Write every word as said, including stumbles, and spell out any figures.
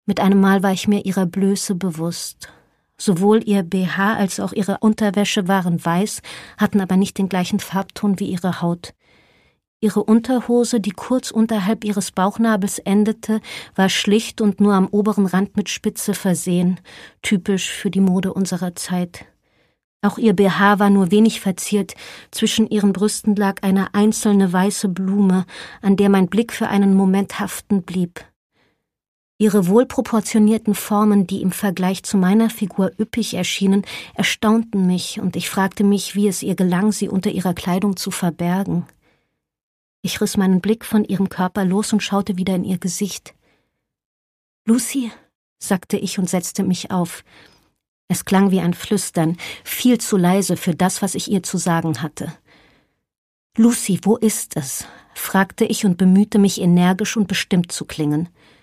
Mit einem Mal war ich mir ihrer Blöße bewusst. Sowohl ihr B H als auch ihre Unterwäsche waren weiß, hatten aber nicht den gleichen Farbton wie ihre Haut. Ihre Unterhose, die kurz unterhalb ihres Bauchnabels endete, war schlicht und nur am oberen Rand mit Spitze versehen, typisch für die Mode unserer Zeit. Auch ihr B H war nur wenig verziert, zwischen ihren Brüsten lag eine einzelne weiße Blume, an der mein Blick für einen Moment haften blieb. Ihre wohlproportionierten Formen, die im Vergleich zu meiner Figur üppig erschienen, erstaunten mich, und ich fragte mich, wie es ihr gelang, sie unter ihrer Kleidung zu verbergen. Ich riss meinen Blick von ihrem Körper los und schaute wieder in ihr Gesicht. »Lucy«, sagte ich und setzte mich auf. Es klang wie ein Flüstern, viel zu leise für das, was ich ihr zu sagen hatte. »Lucy, wo ist es?«, fragte ich und bemühte mich, energisch und bestimmt zu klingen.